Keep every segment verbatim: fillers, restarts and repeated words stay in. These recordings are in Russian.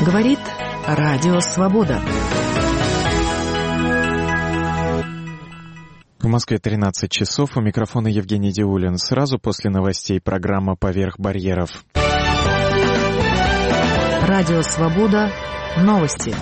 Говорит Радио Свобода. В Москве тринадцать часов. У микрофона Евгений Диулин. Сразу после новостей программа «Поверх барьеров». Радио Свобода. Новости.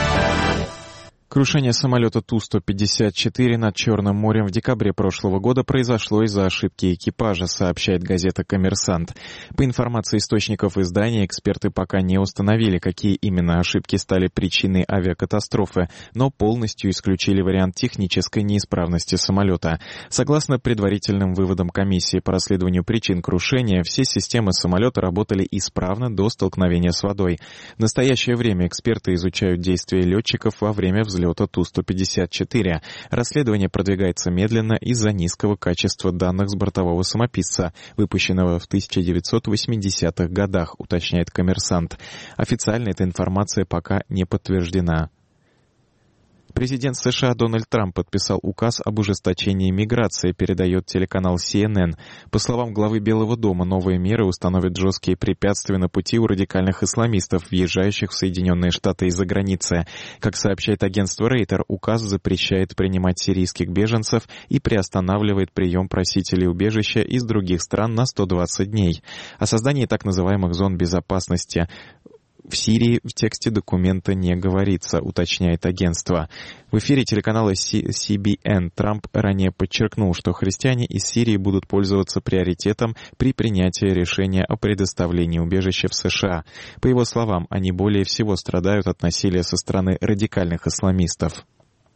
Крушение самолета Ту сто пятьдесят четыре над Черным морем в декабре прошлого года произошло из-за ошибки экипажа, сообщает газета «Коммерсант». По информации источников издания, эксперты пока не установили, какие именно ошибки стали причиной авиакатастрофы, но полностью исключили вариант технической неисправности самолета. Согласно предварительным выводам комиссии по расследованию причин крушения, все системы самолета работали исправно до столкновения с водой. В настоящее время эксперты изучают действия летчиков во время взлета Ту сто пятьдесят четыре. Расследование продвигается медленно из-за низкого качества данных с бортового самописца, выпущенного в тысяча девятьсот восьмидесятых годах, уточняет «Коммерсант». Официально эта информация пока не подтверждена. Президент США Дональд Трамп подписал указ об ужесточении миграции, передает телеканал Си Эн Эн. По словам главы Белого дома, новые меры установят жесткие препятствия на пути у радикальных исламистов, въезжающих в Соединенные Штаты из-за границы. Как сообщает агентство Рейтер, указ запрещает принимать сирийских беженцев и приостанавливает прием просителей убежища из других стран на сто двадцать дней. О создании так называемых зон безопасности в Сирии в тексте документа не говорится, уточняет агентство. В эфире телеканала Си Би Эн Трамп ранее подчеркнул, что христиане из Сирии будут пользоваться приоритетом при принятии решения о предоставлении убежища в США. По его словам, они более всего страдают от насилия со стороны радикальных исламистов.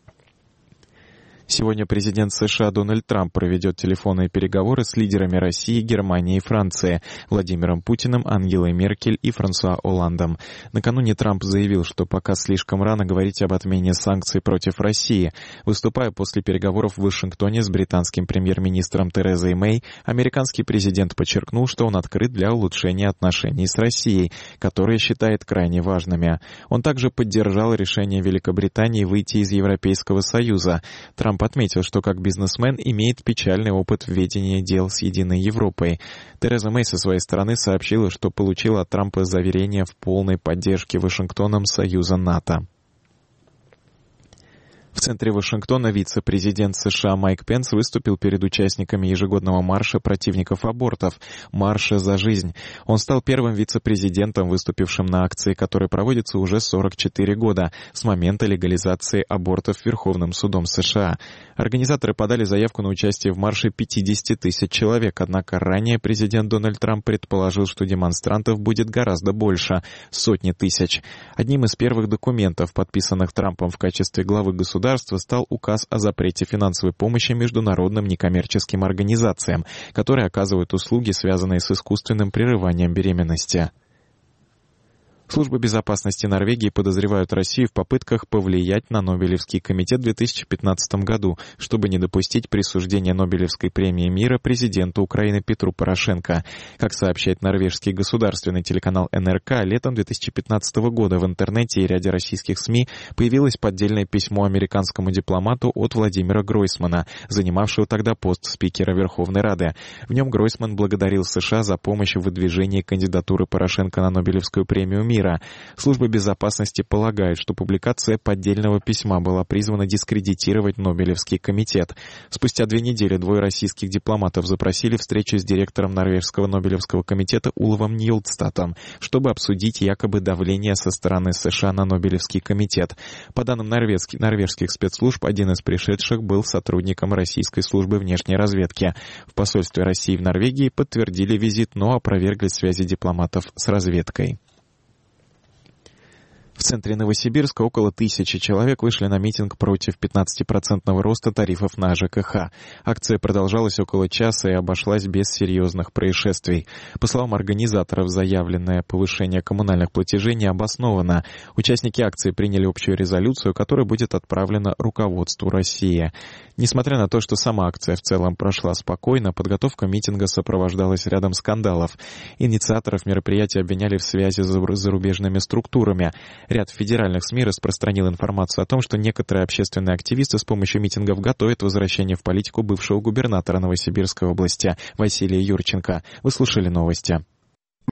Сегодня президент США Дональд Трамп проведет телефонные переговоры с лидерами России, Германии и Франции, Владимиром Путиным, Ангелой Меркель и Франсуа Олландом. Накануне Трамп заявил, что пока слишком рано говорить об отмене санкций против России. Выступая после переговоров в Вашингтоне с британским премьер-министром Терезой Мэй, американский президент подчеркнул, что он открыт для улучшения отношений с Россией, которые считает крайне важными. Он также поддержал решение Великобритании выйти из Европейского Союза. Трамп отметил, что как бизнесмен имеет печальный опыт в ведении дел с Единой Европой. Тереза Мэй со своей стороны сообщила, что получила от Трампа заверение в полной поддержке Вашингтоном Союза НАТО. В центре Вашингтона вице-президент США Майк Пенс выступил перед участниками ежегодного марша противников абортов «Марша за жизнь». Он стал первым вице-президентом, выступившим на акции, которая проводится уже сорок четыре года, с момента легализации абортов Верховным судом США. Организаторы подали заявку на участие в марше пятьдесят тысяч человек, однако ранее президент Дональд Трамп предположил, что демонстрантов будет гораздо больше — сотни тысяч. Одним из первых документов, подписанных Трампом в качестве главы государства, стал указ о запрете финансовой помощи международным некоммерческим организациям, которые оказывают услуги, связанные с искусственным прерыванием беременности. Службы безопасности Норвегии подозревают Россию в попытках повлиять на Нобелевский комитет в две тысячи пятнадцатом году, чтобы не допустить присуждения Нобелевской премии мира президенту Украины Петру Порошенко. Как сообщает норвежский государственный телеканал Эн Эр Ка, летом две тысячи пятнадцатого года в интернете и ряде российских СМИ появилось поддельное письмо американскому дипломату от Владимира Гройсмана, занимавшего тогда пост спикера Верховной Рады. В нем Гройсман благодарил США за помощь в выдвижении кандидатуры Порошенко на Нобелевскую премию мира. Служба безопасности полагает, что публикация поддельного письма была призвана дискредитировать Нобелевский комитет. Спустя две недели двое российских дипломатов запросили встречу с директором норвежского Нобелевского комитета Уловом Ньюлдстатом, чтобы обсудить якобы давление со стороны США на Нобелевский комитет. По данным норвежских, норвежских спецслужб, один из пришедших был сотрудником российской службы внешней разведки. В посольстве России в Норвегии подтвердили визит, но опровергли связи дипломатов с разведкой. В центре Новосибирска около тысячи человек вышли на митинг против пятнадцатипроцентного роста тарифов на Ж К Х. Акция продолжалась около часа и обошлась без серьезных происшествий. По словам организаторов, заявленное повышение коммунальных платежей не обосновано. Участники акции приняли общую резолюцию, которая будет отправлена руководству России. Несмотря на то, что сама акция в целом прошла спокойно, подготовка митинга сопровождалась рядом скандалов. Инициаторов мероприятия обвиняли в связи с зарубежными структурами. Ряд федеральных СМИ распространил информацию о том, что некоторые общественные активисты с помощью митингов готовят возвращение в политику бывшего губернатора Новосибирской области Василия Юрченко. Вы слушали новости.